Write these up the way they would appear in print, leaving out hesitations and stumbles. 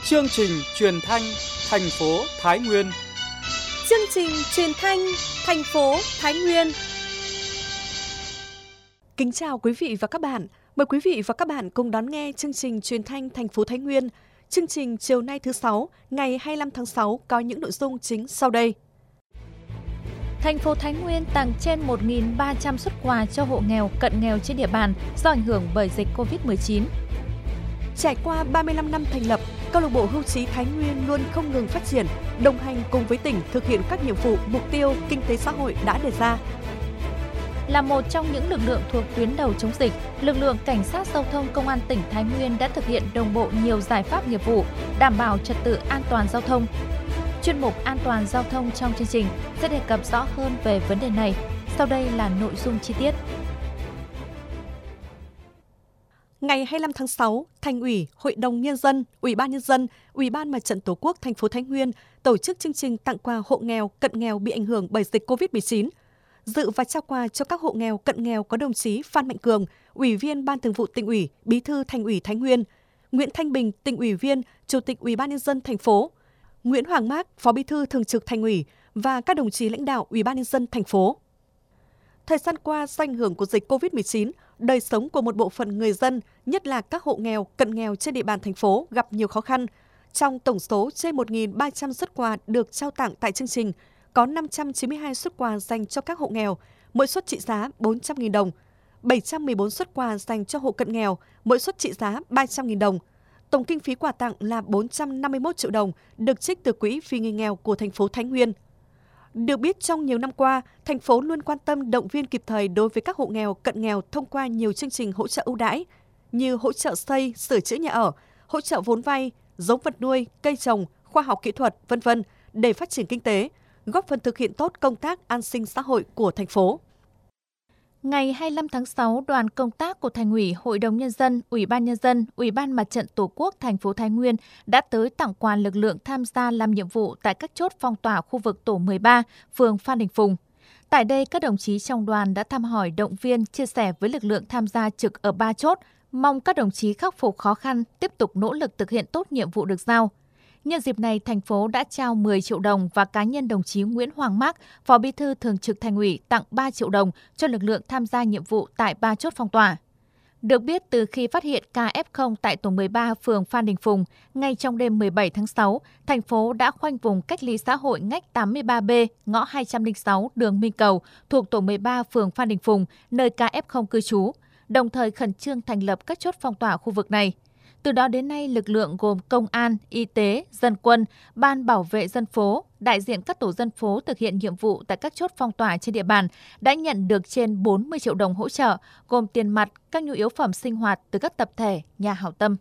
Chương trình truyền thanh thành phố Thái Nguyên. Chương trình truyền thanh thành phố Thái Nguyên. Kính chào quý vị và các bạn. Mời quý vị và các bạn cùng đón nghe chương trình truyền thanh thành phố Thái Nguyên. Chương trình chiều nay thứ 6, ngày 25 tháng 6 có những nội dung chính sau đây. Thành phố Thái Nguyên tặng trên 1.300 suất quà cho hộ nghèo, cận nghèo trên địa bàn do ảnh hưởng bởi dịch Covid-19. Trải qua 35 năm thành lập, câu lạc bộ hưu trí Thái Nguyên luôn không ngừng phát triển, đồng hành cùng với tỉnh thực hiện các nhiệm vụ, mục tiêu kinh tế xã hội đã đề ra. Là một trong những lực lượng thuộc tuyến đầu chống dịch, lực lượng cảnh sát giao thông công an tỉnh Thái Nguyên đã thực hiện đồng bộ nhiều giải pháp nghiệp vụ, đảm bảo trật tự an toàn giao thông. Chuyên mục An toàn giao thông trong chương trình sẽ đề cập rõ hơn về vấn đề này. Sau đây là nội dung chi tiết. Ngày 25 tháng 6, Thành ủy, Hội đồng Nhân dân, Ủy ban Nhân dân, Ủy ban Mặt trận Tổ quốc thành phố Thái Nguyên tổ chức chương trình tặng quà hộ nghèo, cận nghèo bị ảnh hưởng bởi dịch Covid-19. Dự và trao quà cho các hộ nghèo, cận nghèo có đồng chí Phan Mạnh Cường, Ủy viên Ban Thường vụ Tỉnh ủy, Bí thư Thành ủy Thái Nguyên, Nguyễn Thanh Bình, Tỉnh ủy viên, Chủ tịch Ủy ban Nhân dân thành phố, Nguyễn Hoàng Mác, Phó Bí thư Thường trực Thành ủy và các đồng chí lãnh đạo Ủy ban Nhân dân thành phố. Thời gian qua, do ảnh hưởng của dịch Covid-19, đời sống của một bộ phận người dân, nhất là các hộ nghèo, cận nghèo trên địa bàn thành phố gặp nhiều khó khăn. Trong tổng số trên 1.300 suất quà được trao tặng tại chương trình, có 592 suất quà dành cho các hộ nghèo, mỗi suất trị giá 400.000 đồng, 714 suất quà dành cho hộ cận nghèo, mỗi suất trị giá 300.000 đồng. Tổng kinh phí quà tặng là 451 triệu đồng, được trích từ Quỹ vì người nghèo của thành phố Thái Nguyên. Được biết, trong nhiều năm qua, thành phố luôn quan tâm động viên kịp thời đối với các hộ nghèo, cận nghèo thông qua nhiều chương trình hỗ trợ ưu đãi như hỗ trợ xây, sửa chữa nhà ở, hỗ trợ vốn vay, giống vật nuôi, cây trồng, khoa học kỹ thuật, v.v. để phát triển kinh tế, góp phần thực hiện tốt công tác an sinh xã hội của thành phố. Ngày 25 tháng 6, đoàn công tác của Thành ủy, Hội đồng Nhân dân, Ủy ban Nhân dân, Ủy ban Mặt trận Tổ quốc thành phố Thái Nguyên đã tới tặng quà lực lượng tham gia làm nhiệm vụ tại các chốt phong tỏa khu vực tổ 13, phường Phan Đình Phùng. Tại đây, các đồng chí trong đoàn đã thăm hỏi, động viên, chia sẻ với lực lượng tham gia trực ở 3 chốt, mong các đồng chí khắc phục khó khăn, tiếp tục nỗ lực thực hiện tốt nhiệm vụ được giao. Nhân dịp này, thành phố đã trao 10 triệu đồng và cá nhân đồng chí Nguyễn Hoàng Mác, Phó Bí thư Thường trực Thành ủy tặng 3 triệu đồng cho lực lượng tham gia nhiệm vụ tại 3 chốt phong tỏa. Được biết, từ khi phát hiện ca F0 tại tổ 13 phường Phan Đình Phùng, ngay trong đêm 17 tháng 6, thành phố đã khoanh vùng cách ly xã hội ngách 83B, ngõ 206 đường Minh Cầu, thuộc tổ 13 phường Phan Đình Phùng, nơi ca F0 cư trú, đồng thời khẩn trương thành lập các chốt phong tỏa khu vực này. Từ đó đến nay, lực lượng gồm công an, y tế, dân quân, ban bảo vệ dân phố, đại diện các tổ dân phố thực hiện nhiệm vụ tại các chốt phong tỏa trên địa bàn đã nhận được trên 40 triệu đồng hỗ trợ, gồm tiền mặt, các nhu yếu phẩm sinh hoạt từ các tập thể, nhà hảo tâm.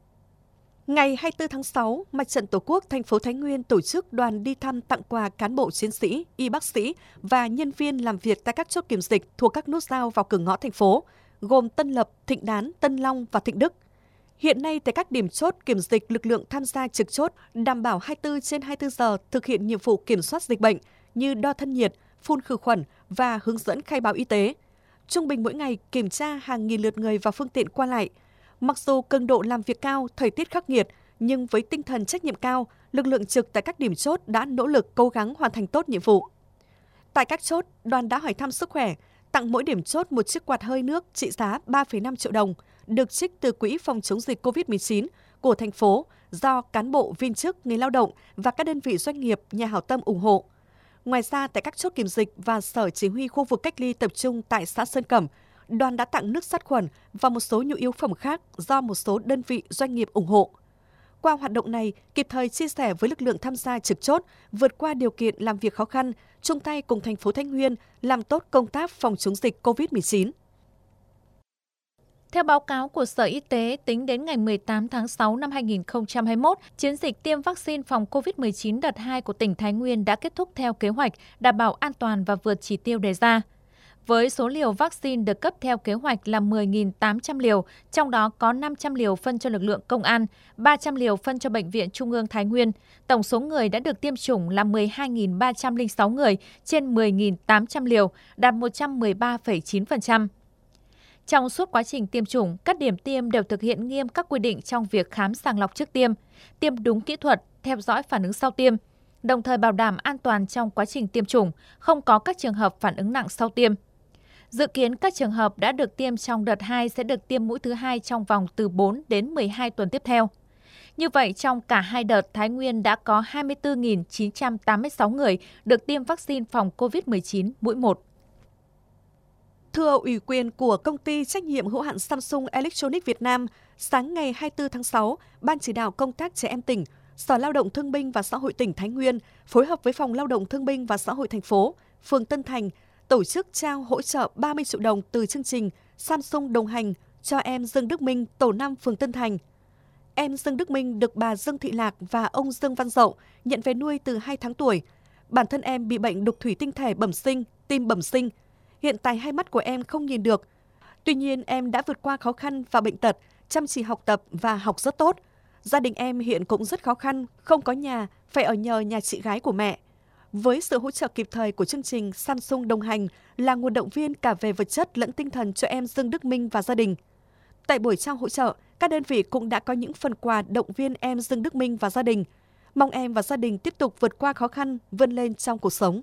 Ngày 24 tháng 6, Mặt trận Tổ quốc thành phố Thái Nguyên tổ chức đoàn đi thăm tặng quà cán bộ chiến sĩ, y bác sĩ và nhân viên làm việc tại các chốt kiểm dịch thuộc các nút giao vào cửa ngõ thành phố, gồm Tân Lập, Thịnh Đán, Tân Long và Thịnh Đức. Hiện nay, tại các điểm chốt kiểm dịch, lực lượng tham gia trực chốt đảm bảo 24/24 giờ thực hiện nhiệm vụ kiểm soát dịch bệnh như đo thân nhiệt, phun khử khuẩn và hướng dẫn khai báo y tế. Trung bình mỗi ngày kiểm tra hàng nghìn lượt người và phương tiện qua lại. Mặc dù cường độ làm việc cao, thời tiết khắc nghiệt, nhưng với tinh thần trách nhiệm cao, lực lượng trực tại các điểm chốt đã nỗ lực cố gắng hoàn thành tốt nhiệm vụ. Tại các chốt, đoàn đã hỏi thăm sức khỏe, tặng mỗi điểm chốt một chiếc quạt hơi nước trị giá 3,5 triệu đồng, được trích từ Quỹ phòng chống dịch Covid-19 của thành phố do cán bộ, viên chức, người lao động và các đơn vị doanh nghiệp, nhà hảo tâm ủng hộ. Ngoài ra, tại các chốt kiểm dịch và Sở Chỉ huy khu vực cách ly tập trung tại xã Sơn Cẩm, đoàn đã tặng nước sát khuẩn và một số nhu yếu phẩm khác do một số đơn vị doanh nghiệp ủng hộ. Qua hoạt động này, kịp thời chia sẻ với lực lượng tham gia trực chốt, vượt qua điều kiện làm việc khó khăn, chung tay cùng thành phố Thái Nguyên làm tốt công tác phòng chống dịch Covid-19. Theo báo cáo của Sở Y tế, tính đến ngày 18 tháng 6 năm 2021, chiến dịch tiêm vaccine phòng COVID-19 đợt 2 của tỉnh Thái Nguyên đã kết thúc theo kế hoạch, đảm bảo an toàn và vượt chỉ tiêu đề ra. Với số liều vaccine được cấp theo kế hoạch là 10.800 liều, trong đó có 500 liều phân cho lực lượng công an, 300 liều phân cho Bệnh viện Trung ương Thái Nguyên. Tổng số người đã được tiêm chủng là 12.306 người trên 10.800 liều, đạt 113,9%. Trong suốt quá trình tiêm chủng, các điểm tiêm đều thực hiện nghiêm các quy định trong việc khám sàng lọc trước tiêm, tiêm đúng kỹ thuật, theo dõi phản ứng sau tiêm, đồng thời bảo đảm an toàn trong quá trình tiêm chủng, không có các trường hợp phản ứng nặng sau tiêm. Dự kiến các trường hợp đã được tiêm trong đợt 2 sẽ được tiêm mũi thứ 2 trong vòng từ 4 đến 12 tuần tiếp theo. Như vậy, trong cả hai đợt, Thái Nguyên đã có 24.986 người được tiêm vaccine phòng COVID-19 mũi 1. Thưa ủy quyền của Công ty trách nhiệm hữu hạn Samsung Electronics Việt Nam, sáng ngày 24 tháng 6, Ban chỉ đạo công tác trẻ em tỉnh, Sở Lao động Thương binh và Xã hội tỉnh Thái Nguyên phối hợp với Phòng Lao động Thương binh và Xã hội thành phố, phường Tân Thành tổ chức trao hỗ trợ 30 triệu đồng từ chương trình Samsung đồng hành cho em Dương Đức Minh, tổ 5 phường Tân Thành. Em Dương Đức Minh được bà Dương Thị Lạc và ông Dương Văn Dậu nhận về nuôi từ 2 tháng tuổi. Bản thân em bị bệnh đục thủy tinh thể bẩm sinh, tim bẩm sinh. Hiện tại hai mắt của em không nhìn được. Tuy nhiên, em đã vượt qua khó khăn và bệnh tật, chăm chỉ học tập và học rất tốt. Gia đình em hiện cũng rất khó khăn, không có nhà, phải ở nhờ nhà chị gái của mẹ. Với sự hỗ trợ kịp thời của chương trình Samsung đồng hành là nguồn động viên cả về vật chất lẫn tinh thần cho em Dương Đức Minh và gia đình. Tại buổi trao hỗ trợ, các đơn vị cũng đã có những phần quà động viên em Dương Đức Minh và gia đình. Mong em và gia đình tiếp tục vượt qua khó khăn, vươn lên trong cuộc sống.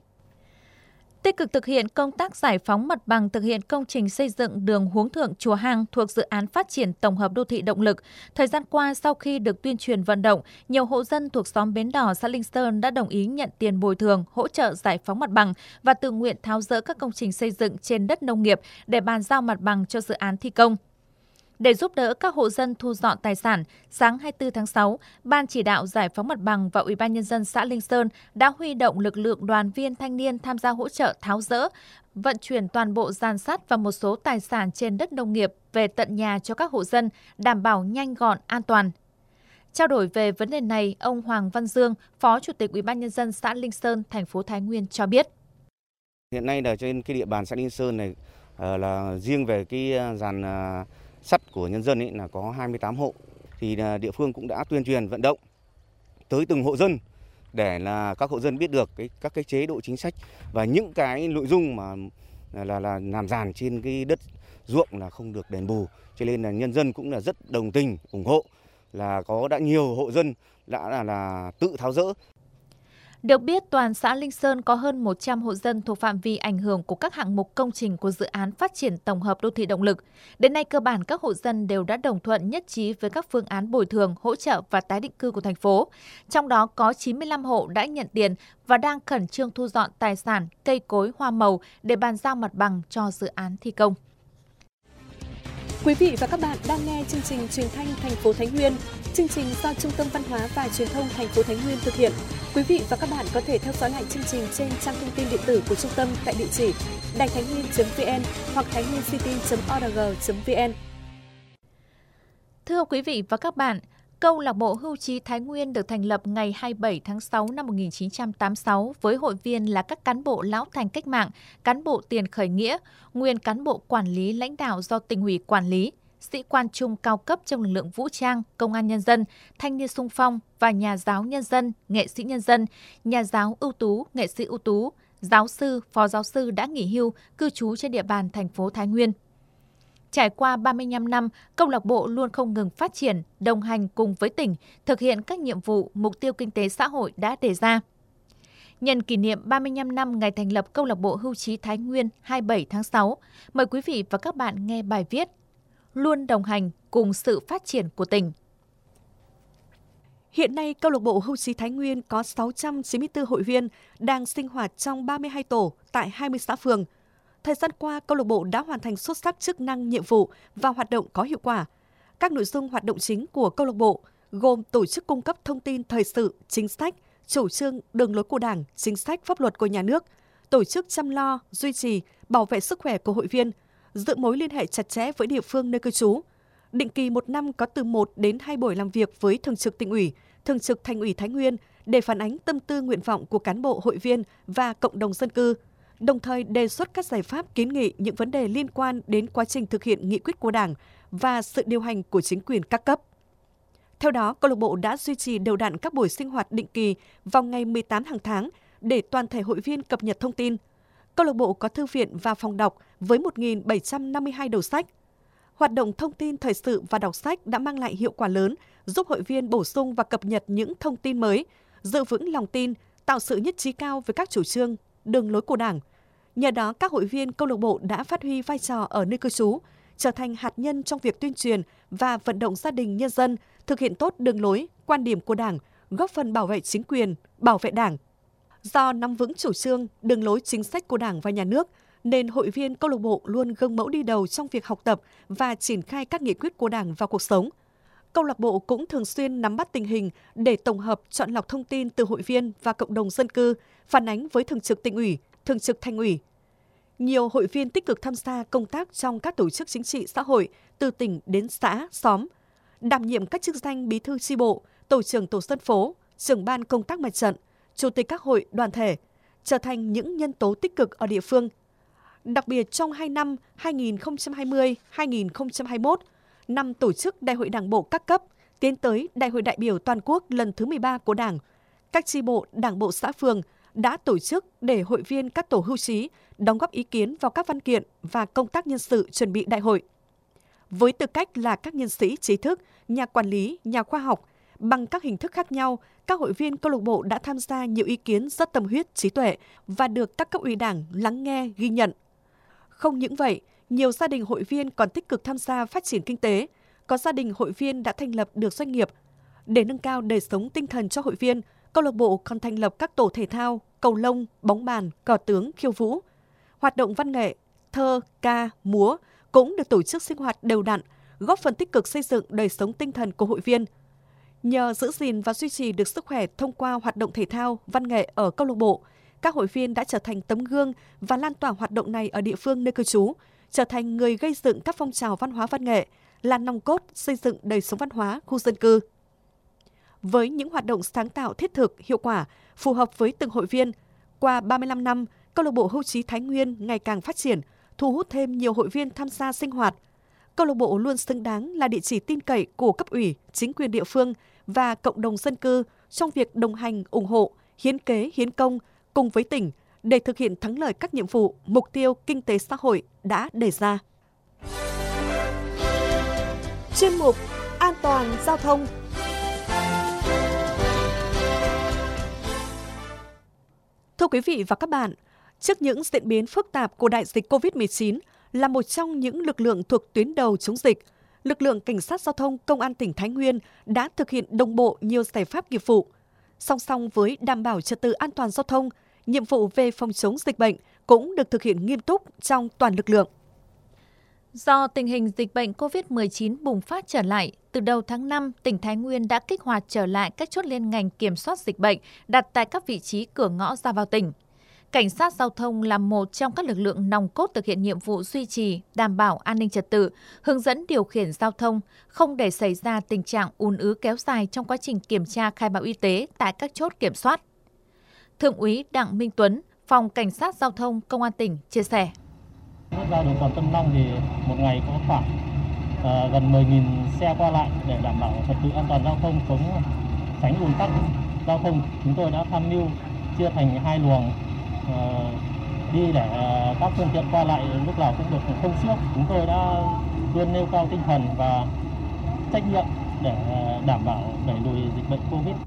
Tích cực thực hiện công tác giải phóng mặt bằng thực hiện công trình xây dựng đường Huống Thượng Chùa Hang thuộc dự án phát triển tổng hợp đô thị Động lực. Thời gian qua, sau khi được tuyên truyền vận động, nhiều hộ dân thuộc xóm Bến Đỏ, xã Linh Sơn đã đồng ý nhận tiền bồi thường, hỗ trợ giải phóng mặt bằng và tự nguyện tháo dỡ các công trình xây dựng trên đất nông nghiệp để bàn giao mặt bằng cho dự án thi công. Để giúp đỡ các hộ dân thu dọn tài sản, sáng 24 tháng 6, Ban chỉ đạo giải phóng mặt bằng và Ủy ban Nhân dân xã Linh Sơn đã huy động lực lượng đoàn viên thanh niên tham gia hỗ trợ tháo dỡ, vận chuyển toàn bộ giàn sắt và một số tài sản trên đất nông nghiệp về tận nhà cho các hộ dân, đảm bảo nhanh gọn, an toàn. Trao đổi về vấn đề này, ông Hoàng Văn Dương, Phó Chủ tịch Ủy ban Nhân dân xã Linh Sơn, thành phố Thái Nguyên cho biết. Hiện nay là trên cái địa bàn xã Linh Sơn này là riêng về cái giàn sắt của nhân dân ấy là có 28 hộ, thì địa phương cũng đã tuyên truyền vận động tới từng hộ dân để là các hộ dân biết được các cái chế độ chính sách và những cái nội dung mà là làm giàn trên cái đất ruộng là không được đền bù, cho nên là nhân dân cũng là rất đồng tình ủng hộ, là đã nhiều hộ dân đã là tự tháo dỡ. Được biết, toàn xã Linh Sơn có hơn 100 hộ dân thuộc phạm vi ảnh hưởng của các hạng mục công trình của dự án phát triển tổng hợp đô thị Động lực. Đến nay, cơ bản các hộ dân đều đã đồng thuận nhất trí với các phương án bồi thường, hỗ trợ và tái định cư của thành phố. Trong đó có 95 hộ đã nhận tiền và đang khẩn trương thu dọn tài sản, cây cối, hoa màu để bàn giao mặt bằng cho dự án thi công. Quý vị và các bạn đang nghe chương trình Truyền thanh thành phố Thái Nguyên. Chương trình do Trung tâm Văn hóa và Truyền thông thành phố Thái Nguyên thực hiện. Quý vị và các bạn có thể theo dõi lại chương trình trên trang thông tin điện tử của trung tâm tại địa chỉ đàitháinhnguyên.vn hoặc thainhnguyencity.org.vn. Thưa quý vị và các bạn, Câu lạc bộ Hưu trí Thái Nguyên được thành lập ngày 27 tháng 6 năm 1986 với hội viên là các cán bộ lão thành cách mạng, cán bộ tiền khởi nghĩa, nguyên cán bộ quản lý lãnh đạo do tỉnh ủy quản lý, sĩ quan trung cao cấp trong lực lượng vũ trang, công an nhân dân, thanh niên xung phong và nhà giáo nhân dân, nghệ sĩ nhân dân, nhà giáo ưu tú, nghệ sĩ ưu tú, giáo sư, phó giáo sư đã nghỉ hưu, cư trú trên địa bàn thành phố Thái Nguyên. Trải qua 35 năm, câu lạc bộ luôn không ngừng phát triển, đồng hành cùng với tỉnh, thực hiện các nhiệm vụ, mục tiêu kinh tế xã hội đã đề ra. Nhân kỷ niệm 35 năm ngày thành lập câu lạc bộ Hưu trí Thái Nguyên 27 tháng 6, mời quý vị và các bạn nghe bài viết Luôn đồng hành cùng sự phát triển của tỉnh. Hiện nay, câu lạc bộ Hưu trí Thái Nguyên có 694 hội viên đang sinh hoạt trong 32 tổ tại 20 xã phường. Thời gian qua, câu lạc bộ đã hoàn thành xuất sắc chức năng, nhiệm vụ và hoạt động có hiệu quả. Các nội dung hoạt động chính của câu lạc bộ gồm tổ chức cung cấp thông tin thời sự, chính sách, chủ trương, đường lối của Đảng, chính sách, pháp luật của nhà nước, tổ chức chăm lo, duy trì, bảo vệ sức khỏe của hội viên, giữ mối liên hệ chặt chẽ với địa phương nơi cư trú. Định kỳ một năm có từ 1 đến 2 buổi làm việc với Thường trực Tỉnh ủy, Thường trực Thành ủy Thái Nguyên để phản ánh tâm tư nguyện vọng của cán bộ hội viên và cộng đồng dân cư, đồng thời đề xuất các giải pháp kiến nghị những vấn đề liên quan đến quá trình thực hiện nghị quyết của Đảng và sự điều hành của chính quyền các cấp. Theo đó, câu lạc bộ đã duy trì đều đặn các buổi sinh hoạt định kỳ vào ngày 18 hàng tháng để toàn thể hội viên cập nhật thông tin. Câu lạc bộ có thư viện và phòng đọc với 1.752 đầu sách. Hoạt động thông tin thời sự và đọc sách đã mang lại hiệu quả lớn, giúp hội viên bổ sung và cập nhật những thông tin mới, giữ vững lòng tin, tạo sự nhất trí cao với các chủ trương, đường lối của Đảng. Nhờ đó, các hội viên câu lạc bộ đã phát huy vai trò ở nơi cư trú, trở thành hạt nhân trong việc tuyên truyền và vận động gia đình nhân dân thực hiện tốt đường lối, quan điểm của Đảng, góp phần bảo vệ chính quyền, bảo vệ Đảng. Do nắm vững chủ trương, đường lối chính sách của Đảng và Nhà nước, nên hội viên câu lạc bộ luôn gương mẫu đi đầu trong việc học tập và triển khai các nghị quyết của Đảng vào cuộc sống. Câu lạc bộ cũng thường xuyên nắm bắt tình hình để tổng hợp chọn lọc thông tin từ hội viên và cộng đồng dân cư, phản ánh với Thường trực Tỉnh ủy, Thường trực Thành ủy. Nhiều hội viên tích cực tham gia công tác trong các tổ chức chính trị xã hội từ tỉnh đến xã, xóm, đảm nhiệm các chức danh bí thư chi bộ, tổ trưởng tổ dân phố, trưởng ban công tác mặt trận, chủ tịch các hội đoàn thể, trở thành những nhân tố tích cực ở địa phương. Đặc biệt trong 2 năm 2020-2021, năm tổ chức Đại hội Đảng bộ các cấp, tiến tới Đại hội đại biểu toàn quốc lần thứ 13 của Đảng, các chi bộ, Đảng bộ xã phường đã tổ chức để hội viên các tổ hưu trí đóng góp ý kiến vào các văn kiện và công tác nhân sự chuẩn bị đại hội. Với tư cách là các nhân sĩ trí thức, nhà quản lý, nhà khoa học, bằng các hình thức khác nhau, các hội viên câu lạc bộ đã tham gia nhiều ý kiến rất tâm huyết, trí tuệ và được các cấp ủy Đảng lắng nghe, ghi nhận. Không những vậy, nhiều gia đình hội viên còn tích cực tham gia phát triển kinh tế, có gia đình hội viên đã thành lập được doanh nghiệp. Để nâng cao đời sống tinh thần cho hội viên, câu lạc bộ còn thành lập các tổ thể thao, cầu lông, bóng bàn, cờ tướng, khiêu vũ. Hoạt động văn nghệ, thơ, ca, múa cũng được tổ chức sinh hoạt đều đặn, góp phần tích cực xây dựng đời sống tinh thần của hội viên. Nhờ giữ gìn và duy trì được sức khỏe thông qua hoạt động thể thao, văn nghệ ở câu lạc bộ, các hội viên đã trở thành tấm gương và lan tỏa hoạt động này ở địa phương nơi cư trú, trở thành người gây dựng các phong trào văn hóa văn nghệ, là nòng cốt xây dựng đời sống văn hóa khu dân cư. Với những hoạt động sáng tạo thiết thực, hiệu quả, phù hợp với từng hội viên, qua 35 năm, câu lạc bộ hưu trí Thái Nguyên ngày càng phát triển, thu hút thêm nhiều hội viên tham gia sinh hoạt. Câu lạc bộ luôn xứng đáng là địa chỉ tin cậy của cấp ủy, chính quyền địa phương và cộng đồng dân cư trong việc đồng hành, ủng hộ, hiến kế, hiến công cùng với tỉnh để thực hiện thắng lợi các nhiệm vụ, mục tiêu kinh tế xã hội đã đề ra. Chuyên mục An toàn giao thông. Thưa quý vị và các bạn, trước những diễn biến phức tạp của đại dịch COVID-19, là một trong những lực lượng thuộc tuyến đầu chống dịch, lực lượng Cảnh sát Giao thông Công an tỉnh Thái Nguyên đã thực hiện đồng bộ nhiều giải pháp nghiệp vụ. Song song với đảm bảo trật tự an toàn giao thông, nhiệm vụ về phòng chống dịch bệnh cũng được thực hiện nghiêm túc trong toàn lực lượng. Do tình hình dịch bệnh COVID-19 bùng phát trở lại, từ đầu tháng 5, tỉnh Thái Nguyên đã kích hoạt trở lại các chốt liên ngành kiểm soát dịch bệnh đặt tại các vị trí cửa ngõ ra vào tỉnh. Cảnh sát giao thông là một trong các lực lượng nòng cốt thực hiện nhiệm vụ duy trì, đảm bảo an ninh trật tự, hướng dẫn điều khiển giao thông, không để xảy ra tình trạng ùn ứ kéo dài trong quá trình kiểm tra khai báo y tế tại các chốt kiểm soát. Thượng úy Đặng Minh Tuấn, Phòng Cảnh sát Giao thông Công an tỉnh chia sẻ. Ra đường Trần Tâm Long thì một ngày có khoảng gần 10.000 xe qua lại để đảm bảo trật tự an toàn giao thông, chống tránh ùn tắc giao thông. Chúng tôi đã tham mưu chia thành 2 luồng đi để các phương tiện qua lại lúc nào cũng được thông suốt. Chúng tôi đã luôn nêu cao tinh thần và trách nhiệm để đảm bảo đẩy lùi dịch bệnh Covid.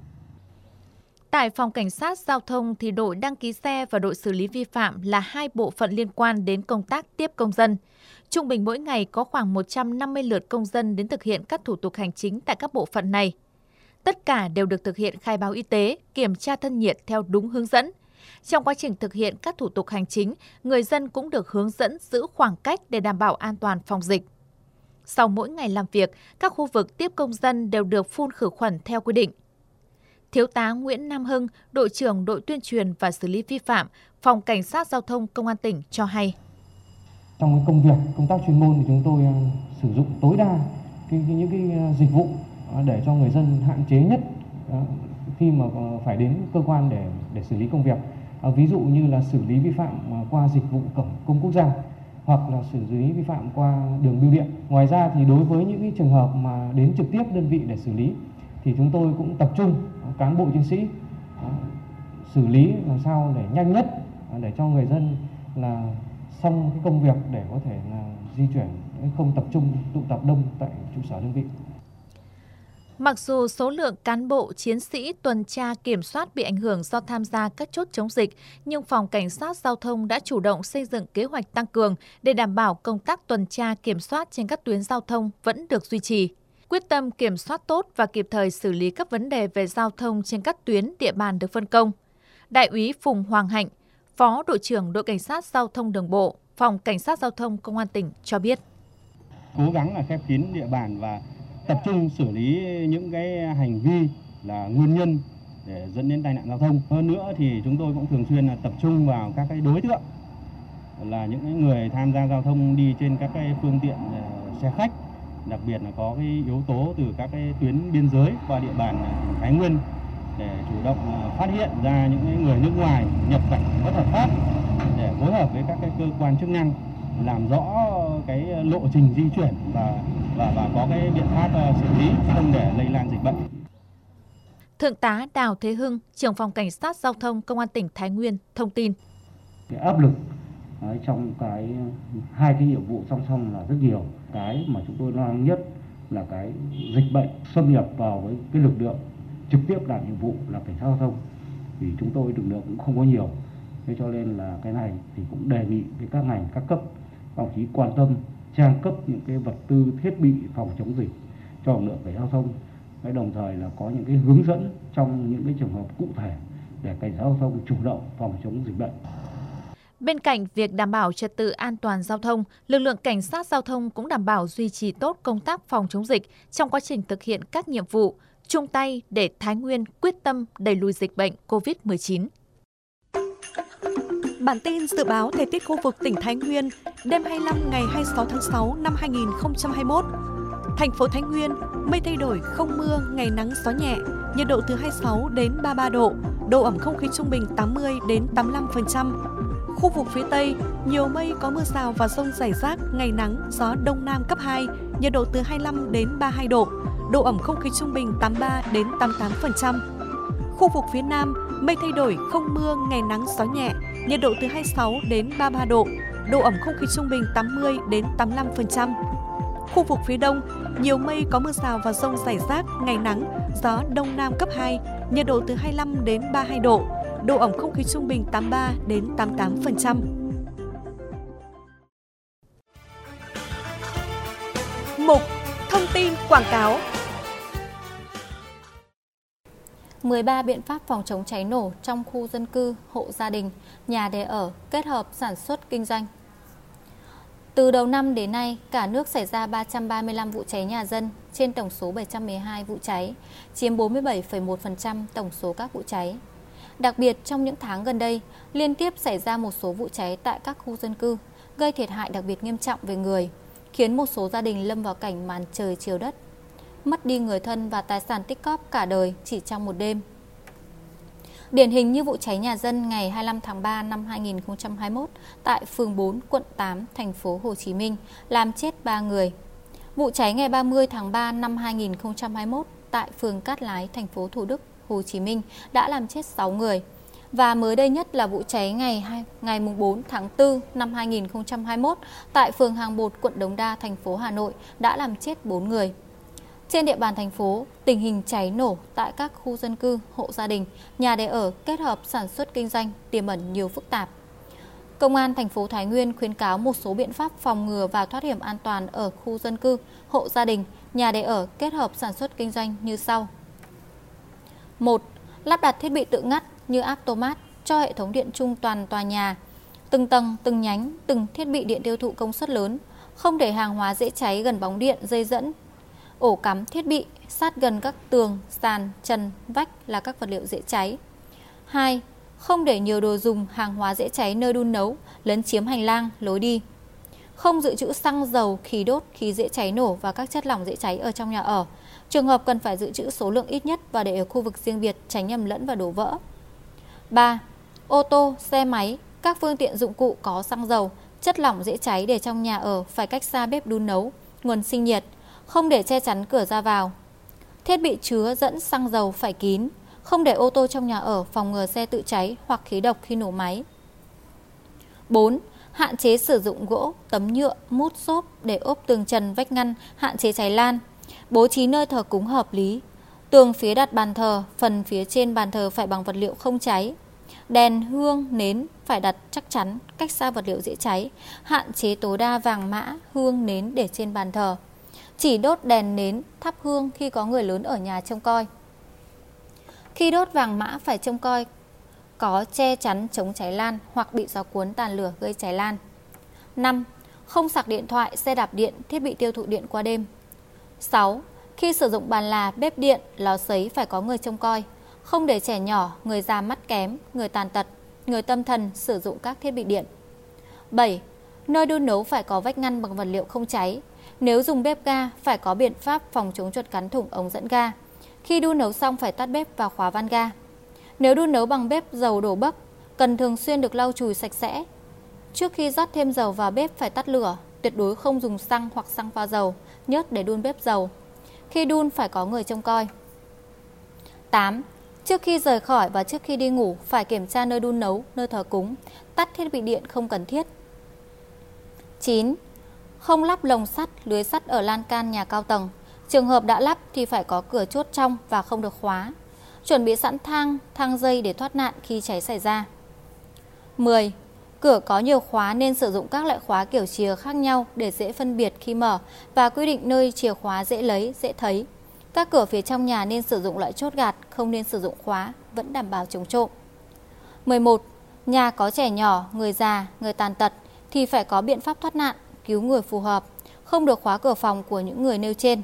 Tại Phòng Cảnh sát Giao thông thì đội đăng ký xe và đội xử lý vi phạm là 2 bộ phận liên quan đến công tác tiếp công dân. Trung bình mỗi ngày có khoảng 150 lượt công dân đến thực hiện các thủ tục hành chính tại các bộ phận này. Tất cả đều được thực hiện khai báo y tế, kiểm tra thân nhiệt theo đúng hướng dẫn. Trong quá trình thực hiện các thủ tục hành chính, người dân cũng được hướng dẫn giữ khoảng cách để đảm bảo an toàn phòng dịch. Sau mỗi ngày làm việc, các khu vực tiếp công dân đều được phun khử khuẩn theo quy định. Thiếu tá Nguyễn Nam Hưng, đội trưởng đội tuyên truyền và xử lý vi phạm, Phòng Cảnh sát Giao thông Công an tỉnh cho hay. Trong công việc, công tác chuyên môn thì chúng tôi sử dụng tối đa những cái dịch vụ để cho người dân hạn chế nhất khi mà phải đến cơ quan để xử lý công việc. Ví dụ như là xử lý vi phạm qua dịch vụ cổng công quốc gia hoặc là xử lý vi phạm qua đường bưu điện. Ngoài ra thì đối với những cái trường hợp mà đến trực tiếp đơn vị để xử lý thì chúng tôi cũng tập trung cán bộ chiến sĩ xử lý làm sao để nhanh nhất để cho người dân là xong cái công việc để có thể là di chuyển không tập trung tụ tập đông tại trụ sở đơn vị. Mặc dù số lượng cán bộ, chiến sĩ tuần tra kiểm soát bị ảnh hưởng do tham gia các chốt chống dịch, nhưng Phòng Cảnh sát Giao thông đã chủ động xây dựng kế hoạch tăng cường để đảm bảo công tác tuần tra kiểm soát trên các tuyến giao thông vẫn được duy trì. Quyết tâm kiểm soát tốt và kịp thời xử lý các vấn đề về giao thông trên các tuyến địa bàn được phân công. Đại úy Phùng Hoàng Hạnh, Phó Đội trưởng Đội Cảnh sát Giao thông Đường bộ, Phòng Cảnh sát Giao thông Công an tỉnh cho biết. Cố gắng là khép kín địa bàn và tập trung xử lý những cái hành vi là nguyên nhân để dẫn đến tai nạn giao thông. Hơn nữa thì chúng tôi cũng thường xuyên là tập trung vào các cái đối tượng là những cái người tham gia giao thông đi trên các cái phương tiện xe khách, đặc biệt là có cái yếu tố từ các cái tuyến biên giới qua địa bàn Thái Nguyên để chủ động phát hiện ra những cái người nước ngoài nhập cảnh bất hợp pháp để phối hợp với các cái cơ quan chức năng làm rõ cái lộ trình di chuyển và có cái biện pháp xử lý không để lây lan dịch bệnh. Thượng tá Đào Thế Hưng, trưởng Phòng Cảnh sát Giao thông Công an tỉnh Thái Nguyên thông tin. Cái áp lực trong cái hai cái nhiệm vụ song song là rất nhiều. Cái mà chúng tôi lo lắng nhất là cái dịch bệnh xâm nhập vào với cái lực lượng trực tiếp làm nhiệm vụ là cảnh sát giao thông. Vì chúng tôi lực lượng cũng không có nhiều. Thế cho nên là cái này thì cũng đề nghị với các ngành, các cấp, đồng chí quan tâm trang cấp những cái vật tư thiết bị phòng chống dịch cho lực lượng cảnh sát giao thông. Đồng thời là có những cái hướng dẫn trong những cái trường hợp cụ thể để cảnh sát giao thông chủ động phòng chống dịch bệnh. Bên cạnh việc đảm bảo trật tự an toàn giao thông, lực lượng cảnh sát giao thông cũng đảm bảo duy trì tốt công tác phòng chống dịch trong quá trình thực hiện các nhiệm vụ, chung tay để Thái Nguyên quyết tâm đẩy lùi dịch bệnh COVID-19. Bản tin dự báo thời tiết khu vực tỉnh Thái Nguyên đêm 25 ngày 26 tháng 6 năm 2021. Thành phố Thái Nguyên, mây thay đổi, không mưa, ngày nắng gió nhẹ, nhiệt độ từ 26 đến 33 độ, độ ẩm không khí trung bình 80 đến 85%. Khu vực phía Tây, nhiều mây có mưa rào và dông rải rác, ngày nắng, gió Đông Nam cấp 2, nhiệt độ từ 25 đến 32 độ, độ ẩm không khí trung bình 83 đến 88%. Khu vực phía Nam, mây thay đổi, không mưa, ngày nắng, gió nhẹ, nhiệt độ từ 26 đến 33 độ, độ ẩm không khí trung bình 80 đến 85%. Khu vực phía Đông, nhiều mây có mưa rào và dông rải rác, ngày nắng, gió Đông Nam cấp 2, nhiệt độ từ 25 đến 32 độ, độ ẩm không khí trung bình 83 đến 88%. Mục Thông tin quảng cáo. 13 biện pháp phòng chống cháy nổ trong khu dân cư, hộ gia đình, nhà để ở kết hợp sản xuất kinh doanh. Từ đầu năm đến nay, cả nước xảy ra 335 vụ cháy nhà dân trên tổng số 712 vụ cháy, chiếm 47,1% tổng số các vụ cháy. Đặc biệt, trong những tháng gần đây, liên tiếp xảy ra một số vụ cháy tại các khu dân cư, gây thiệt hại đặc biệt nghiêm trọng về người, khiến một số gia đình lâm vào cảnh màn trời chiếu đất, mất đi người thân và tài sản tích cóp cả đời chỉ trong một đêm. Điển hình như vụ cháy nhà dân ngày 25 tháng 3 năm 2021 tại phường 4, quận 8, thành phố Hồ Chí Minh làm chết 3 người. Vụ cháy ngày 30 tháng 3 năm 2021 tại phường Cát Lái, thành phố Thủ Đức, Hồ Chí Minh đã làm chết 6 người. Và mới đây nhất là vụ cháy ngày 4 tháng 4 năm 2021 tại phường Hàng Bột, quận Đống Đa, thành phố Hà Nội đã làm chết 4 người. Trên địa bàn thành phố, tình hình cháy nổ tại các khu dân cư, hộ gia đình, nhà để ở kết hợp sản xuất kinh doanh tiềm ẩn nhiều phức tạp. Công an thành phố Thái Nguyên khuyến cáo một số biện pháp phòng ngừa và thoát hiểm an toàn ở khu dân cư, hộ gia đình, nhà để ở kết hợp sản xuất kinh doanh như sau. 1. Lắp đặt thiết bị tự ngắt như Aptomat cho hệ thống điện chung toàn tòa nhà, từng tầng, từng nhánh, từng thiết bị điện tiêu thụ công suất lớn, không để hàng hóa dễ cháy gần bóng điện, dây dẫn, ổ cắm thiết bị sát gần các tường, sàn, trần, vách là các vật liệu dễ cháy. 2. Không để nhiều đồ dùng, hàng hóa dễ cháy nơi đun nấu, lấn chiếm hành lang, lối đi. Không dự trữ xăng, dầu, khí đốt, khí dễ cháy nổ và các chất lỏng dễ cháy ở trong nhà ở. Trường hợp cần phải dự trữ số lượng ít nhất và để ở khu vực riêng biệt, tránh nhầm lẫn và đổ vỡ. 3. Ô tô, xe máy, các phương tiện dụng cụ có xăng dầu, chất lỏng dễ cháy để trong nhà ở phải cách xa bếp đun nấu, nguồn sinh nhiệt, không để che chắn cửa ra vào. Thiết bị chứa dẫn xăng dầu phải kín, không để ô tô trong nhà ở, phòng ngừa xe tự cháy hoặc khí độc khi nổ máy. 4. Hạn chế sử dụng gỗ, tấm nhựa, mút xốp để ốp tường trần vách ngăn, hạn chế cháy lan. Bố trí nơi thờ cúng hợp lý. Tường phía đặt bàn thờ, phần phía trên bàn thờ phải bằng vật liệu không cháy. Đèn, hương, nến phải đặt chắc chắn, cách xa vật liệu dễ cháy. Hạn chế tối đa vàng mã, hương, nến để trên bàn thờ. Chỉ đốt đèn nến, thắp hương khi có người lớn ở nhà trông coi. Khi đốt vàng mã phải trông coi có che chắn chống cháy lan hoặc bị gió cuốn tàn lửa gây cháy lan. 5. Không sạc điện thoại, xe đạp điện, thiết bị tiêu thụ điện qua đêm. 6. Khi sử dụng bàn là, bếp điện, lò sấy phải có người trông coi. Không để trẻ nhỏ, người già mắt kém, người tàn tật, người tâm thần sử dụng các thiết bị điện. 7. Nơi đun nấu phải có vách ngăn bằng vật liệu không cháy. Nếu dùng bếp ga, phải có biện pháp phòng chống chuột cắn thủng ống dẫn ga. Khi đun nấu xong phải tắt bếp và khóa van ga. Nếu đun nấu bằng bếp dầu đổ bấc, cần thường xuyên được lau chùi sạch sẽ. Trước khi rót thêm dầu vào bếp phải tắt lửa, tuyệt đối không dùng xăng hoặc xăng pha dầu, nhớt để đun bếp dầu. Khi đun phải có người trông coi. 8. Trước khi rời khỏi và trước khi đi ngủ phải kiểm tra nơi đun nấu, nơi thờ cúng, tắt thiết bị điện không cần thiết. 9. Không lắp lồng sắt, lưới sắt ở lan can nhà cao tầng. Trường hợp đã lắp thì phải có cửa chốt trong và không được khóa. Chuẩn bị sẵn thang dây để thoát nạn khi cháy xảy ra. 10. Cửa có nhiều khóa nên sử dụng các loại khóa kiểu chìa khác nhau để dễ phân biệt khi mở và quy định nơi chìa khóa dễ lấy, dễ thấy. Các cửa phía trong nhà nên sử dụng loại chốt gạt, không nên sử dụng khóa, vẫn đảm bảo chống trộm. 11. Nhà có trẻ nhỏ, người già, người tàn tật thì phải có biện pháp thoát nạn, cứu người phù hợp, không được khóa cửa phòng của những người nêu trên.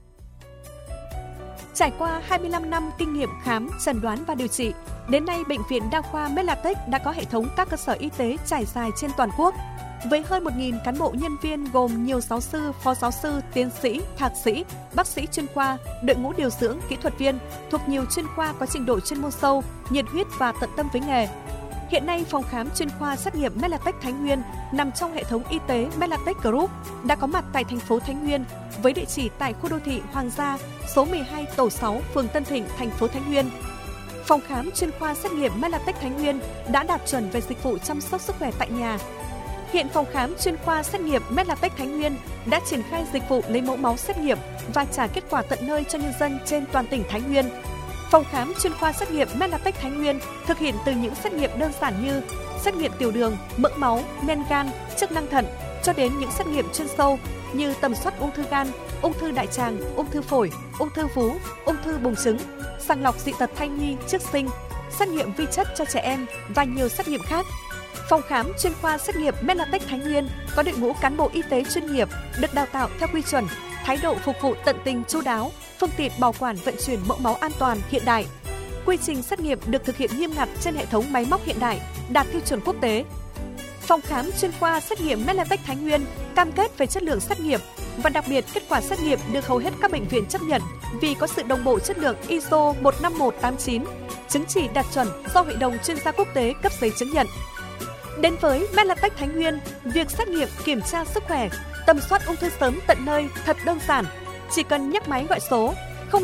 Trải qua 25 năm kinh nghiệm khám, chẩn đoán và điều trị, đến nay Bệnh viện Đa khoa Medlatech đã có hệ thống các cơ sở y tế trải dài trên toàn quốc. Với hơn 1.000 cán bộ nhân viên gồm nhiều giáo sư, phó giáo sư, tiến sĩ, thạc sĩ, bác sĩ chuyên khoa, đội ngũ điều dưỡng, kỹ thuật viên thuộc nhiều chuyên khoa có trình độ chuyên môn sâu, nhiệt huyết và tận tâm với nghề. Hiện nay, phòng khám chuyên khoa xét nghiệm Medlatech Thái Nguyên nằm trong hệ thống y tế Medlatech Group đã có mặt tại thành phố Thái Nguyên với địa chỉ tại khu đô thị Hoàng Gia, số 12 tổ 6, phường Tân Thịnh, thành phố Thái Nguyên. Phòng khám chuyên khoa xét nghiệm Medlatech Thái Nguyên đã đạt chuẩn về dịch vụ chăm sóc sức khỏe tại nhà. Hiện phòng khám chuyên khoa xét nghiệm Medlatech Thái Nguyên đã triển khai dịch vụ lấy mẫu máu xét nghiệm và trả kết quả tận nơi cho nhân dân trên toàn tỉnh Thái Nguyên. Phòng khám chuyên khoa xét nghiệm Medlatech Thái Nguyên thực hiện từ những xét nghiệm đơn giản như xét nghiệm tiểu đường, mỡ máu, men gan, chức năng thận cho đến những xét nghiệm chuyên sâu như tầm soát ung thư gan, ung thư đại tràng, ung thư phổi, ung thư vú, ung thư buồng trứng, sàng lọc dị tật thai nhi trước sinh, xét nghiệm vi chất cho trẻ em và nhiều xét nghiệm khác. Phòng khám chuyên khoa xét nghiệm Medlatech Thái Nguyên có đội ngũ cán bộ y tế chuyên nghiệp được đào tạo theo quy chuẩn, thái độ phục vụ tận tình chu đáo, phương tiện bảo quản vận chuyển mẫu máu an toàn hiện đại. Quy trình xét nghiệm được thực hiện nghiêm ngặt trên hệ thống máy móc hiện đại, đạt tiêu chuẩn quốc tế. Phòng khám chuyên khoa xét nghiệm Medlatech Thái Nguyên cam kết về chất lượng xét nghiệm và đặc biệt kết quả xét nghiệm được hầu hết các bệnh viện chấp nhận vì có sự đồng bộ chất lượng ISO 15189, chứng chỉ đạt chuẩn do Hội đồng chuyên gia quốc tế cấp giấy chứng nhận. Đến với Medlatech Thái Nguyên, việc xét nghiệm kiểm tra sức khỏe, tầm soát ung thư sớm tận nơi thật đơn giản. Chỉ cần nhấc máy gọi số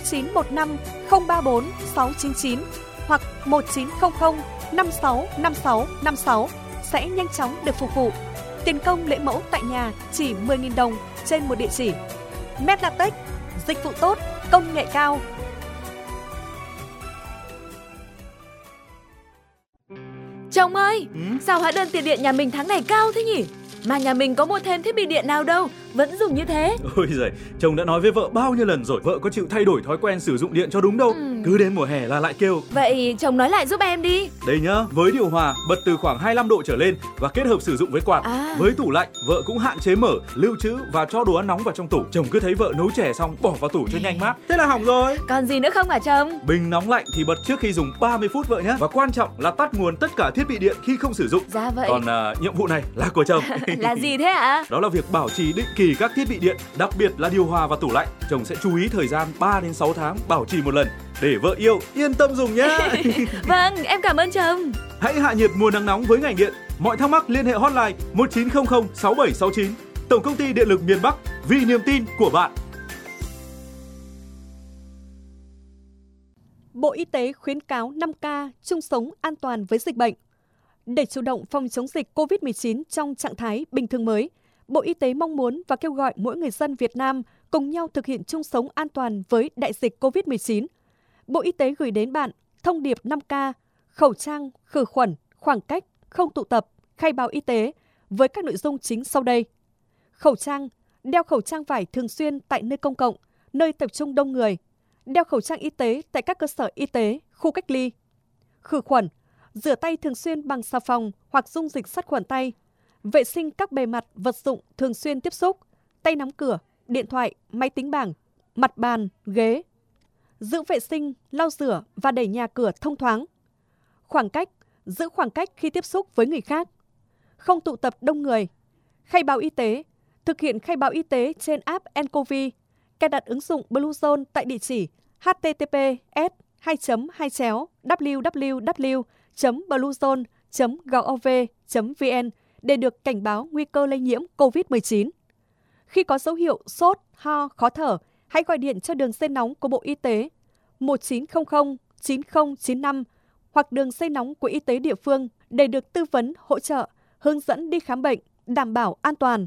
0915 034 699 hoặc 1900 56 56 56 sẽ nhanh chóng được phục vụ. Tiền công lấy mẫu tại nhà chỉ 10.000 đồng trên một địa chỉ. Medlatech, dịch vụ tốt, công nghệ cao. Chồng ơi, sao hóa đơn tiền điện nhà mình tháng này cao thế nhỉ? Mà nhà mình có mua thêm thiết bị điện nào đâu, vẫn dùng như thế. Ôi giời, chồng đã nói với vợ bao nhiêu lần rồi, vợ có chịu thay đổi thói quen sử dụng điện cho đúng đâu. Cứ đến mùa hè là lại kêu. Vậy chồng nói lại giúp em đi. Đây nhá, với điều hòa bật từ khoảng 25 độ trở lên và kết hợp sử dụng với quạt. Với tủ lạnh, vợ cũng hạn chế mở, lưu trữ và cho đồ ăn nóng vào trong tủ. Chồng cứ thấy vợ nấu chè xong bỏ vào tủ cho nhanh mát. Thế là hỏng rồi. Còn gì nữa không hả chồng? Bình nóng lạnh thì bật trước khi dùng 30 phút vợ nhé. Và quan trọng là tắt nguồn tất cả thiết bị điện khi không sử dụng. Dạ vậy. Còn nhiệm vụ này là của chồng. Là gì thế ạ? Đó là việc bảo trì định kỳ các thiết bị điện, đặc biệt là điều hòa và tủ lạnh. Chồng sẽ chú ý thời gian 3 đến 6 tháng bảo trì một lần để vợ yêu yên tâm dùng nhé. Vâng, em cảm ơn chồng. Hãy hạ nhiệt mùa nắng nóng với ngành điện. Mọi thắc mắc liên hệ hotline 1900 6769. Tổng công ty Điện lực miền Bắc, vì niềm tin của bạn. Bộ Y tế khuyến cáo 5K chung sống an toàn với dịch bệnh. Để chủ động phòng chống dịch COVID-19 trong trạng thái bình thường mới, Bộ Y tế mong muốn và kêu gọi mỗi người dân Việt Nam cùng nhau thực hiện chung sống an toàn với đại dịch COVID-19. Bộ Y tế gửi đến bạn thông điệp 5K, khẩu trang, khử khuẩn, khoảng cách, không tụ tập, khai báo y tế với các nội dung chính sau đây. Khẩu trang, đeo khẩu trang vải thường xuyên tại nơi công cộng, nơi tập trung đông người. Đeo khẩu trang y tế tại các cơ sở y tế, khu cách ly. Khử khuẩn, rửa tay thường xuyên bằng xà phòng hoặc dung dịch sát khuẩn tay. Vệ sinh các bề mặt, vật dụng thường xuyên tiếp xúc, tay nắm cửa, điện thoại, máy tính bảng, mặt bàn, ghế. Giữ vệ sinh, lau rửa và đẩy nhà cửa thông thoáng. Khoảng cách, giữ khoảng cách khi tiếp xúc với người khác. Không tụ tập đông người. Khai báo y tế, thực hiện khai báo y tế trên app nCoV. Cài đặt ứng dụng Bluezone tại địa chỉ https://www.bluezone.gov.vn để được cảnh báo nguy cơ lây nhiễm COVID-19. Khi có dấu hiệu sốt, ho, khó thở, hãy gọi điện cho đường dây nóng của Bộ Y tế 1900 9095 hoặc đường dây nóng của y tế địa phương để được tư vấn, hỗ trợ, hướng dẫn đi khám bệnh, đảm bảo an toàn.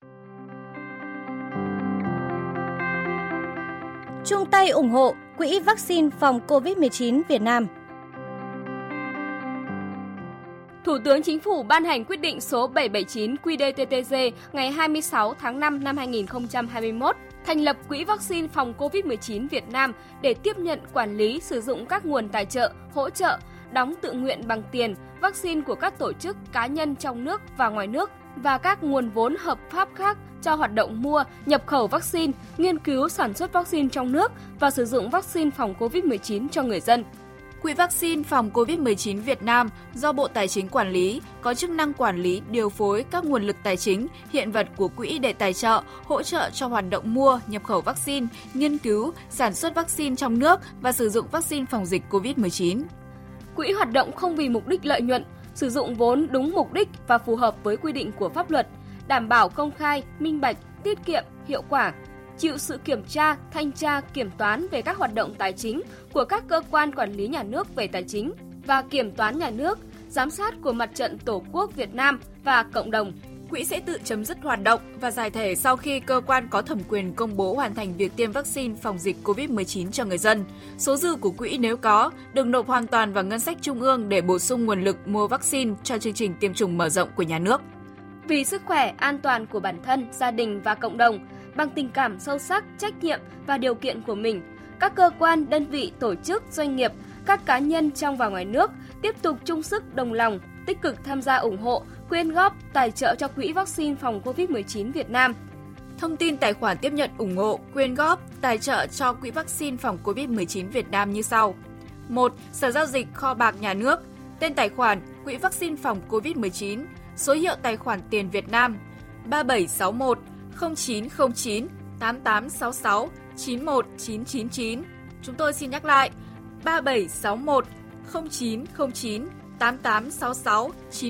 Chung tay ủng hộ Quỹ vaccine phòng COVID-19 Việt Nam. Thủ tướng Chính phủ ban hành quyết định số 779 QĐ-TTG ngày 26 tháng 5 năm 2021 thành lập Quỹ vaccine phòng COVID-19 Việt Nam để tiếp nhận, quản lý, sử dụng các nguồn tài trợ, hỗ trợ, đóng tự nguyện bằng tiền vaccine của các tổ chức, cá nhân trong nước và ngoài nước và các nguồn vốn hợp pháp khác cho hoạt động mua, nhập khẩu vaccine, nghiên cứu sản xuất vaccine trong nước và sử dụng vaccine phòng COVID-19 cho người dân. Quỹ vaccine phòng COVID-19 Việt Nam do Bộ Tài chính quản lý, có chức năng quản lý, điều phối các nguồn lực tài chính, hiện vật của quỹ để tài trợ, hỗ trợ cho hoạt động mua, nhập khẩu vaccine, nghiên cứu, sản xuất vaccine trong nước và sử dụng vaccine phòng dịch COVID-19. Quỹ hoạt động không vì mục đích lợi nhuận, sử dụng vốn đúng mục đích và phù hợp với quy định của pháp luật, đảm bảo công khai, minh bạch, tiết kiệm, hiệu quả, chịu sự kiểm tra, thanh tra, kiểm toán về các hoạt động tài chính của các cơ quan quản lý nhà nước về tài chính và kiểm toán nhà nước, giám sát của Mặt trận Tổ quốc Việt Nam và cộng đồng. Quỹ sẽ tự chấm dứt hoạt động và giải thể sau khi cơ quan có thẩm quyền công bố hoàn thành việc tiêm vaccine phòng dịch COVID-19 cho người dân. Số dư của quỹ nếu có, được nộp hoàn toàn vào ngân sách trung ương để bổ sung nguồn lực mua vaccine cho chương trình tiêm chủng mở rộng của nhà nước. Vì sức khỏe, an toàn của bản thân, gia đình và cộng đồng, bằng tình cảm sâu sắc, trách nhiệm và điều kiện của mình, các cơ quan, đơn vị, tổ chức, doanh nghiệp, các cá nhân trong và ngoài nước tiếp tục chung sức đồng lòng, tích cực tham gia ủng hộ, quyên góp, tài trợ cho Quỹ vaccine phòng COVID-19 Việt Nam. Thông tin tài khoản tiếp nhận ủng hộ, quyên góp, tài trợ cho Quỹ vaccine phòng COVID-19 Việt Nam như sau. 1. Sở Giao dịch Kho bạc Nhà nước. Tên tài khoản Quỹ vaccine phòng COVID-19. Số hiệu tài khoản tiền Việt Nam 3761 0909 8866 91999. Chúng tôi xin nhắc lại 3761 0909 8866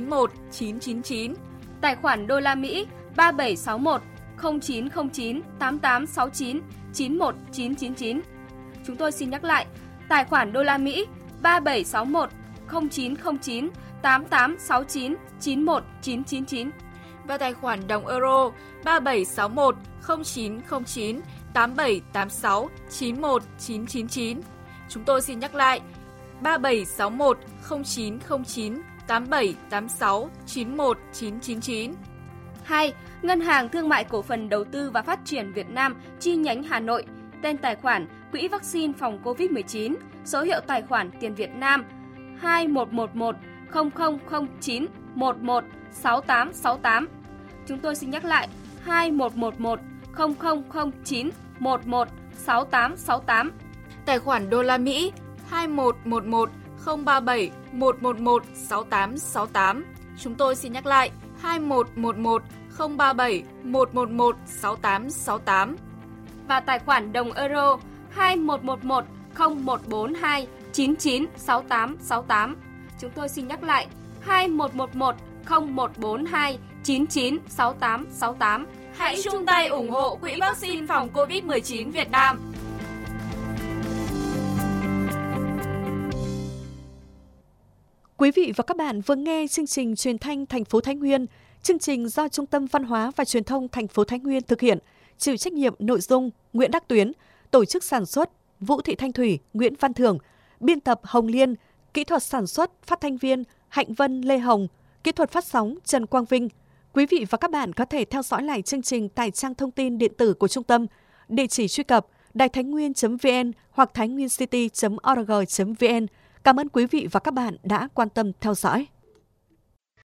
91999. Tài khoản đô la Mỹ 3761 0909 8869 91999. Chúng tôi xin nhắc lại tài khoản đô la Mỹ 3761 0909 8869 91999. Và tài khoản đồng euro 3761 0909 8786 91999. Chúng tôi xin nhắc lại 3761 0909 8786 91999. 2. Ngân hàng Thương mại Cổ phần Đầu tư và Phát triển Việt Nam chi nhánh Hà Nội. Tên tài khoản Quỹ vaccine phòng COVID-19. Số hiệu tài khoản tiền Việt Nam 2111 0009 11 6868. Chúng tôi xin nhắc lại 2111 0009 11 6868. Tài khoản đô la Mỹ 2111 037 111 6868. Chúng tôi xin nhắc lại 2111 037 111 6868. Và tài khoản đồng euro 2111 0142 996868. Chúng tôi xin nhắc lại 2111 0142 996868. Hãy chung tay ủng hộ Quỹ vaccine phòng COVID-19 Việt Nam. Quý vị và các bạn vừa nghe chương trình truyền thanh thành phố Thái Nguyên. Chương trình do Trung tâm Văn hóa và Truyền thông thành phố Thái Nguyên thực hiện, chịu trách nhiệm nội dung Nguyễn Đắc Tuyến, tổ chức sản xuất Vũ Thị Thanh Thủy, Nguyễn Văn Thưởng, biên tập Hồng Liên, kỹ thuật sản xuất phát thanh viên Hạnh Vân, Lê Hồng, kỹ thuật phát sóng Trần Quang Vinh. Quý vị và các bạn có thể theo dõi lại chương trình tại trang thông tin điện tử của trung tâm, địa chỉ truy cập đàitháinhnguyên.vn hoặc tháinhnguyêncity.org.vn. Cảm ơn quý vị và các bạn đã quan tâm theo dõi.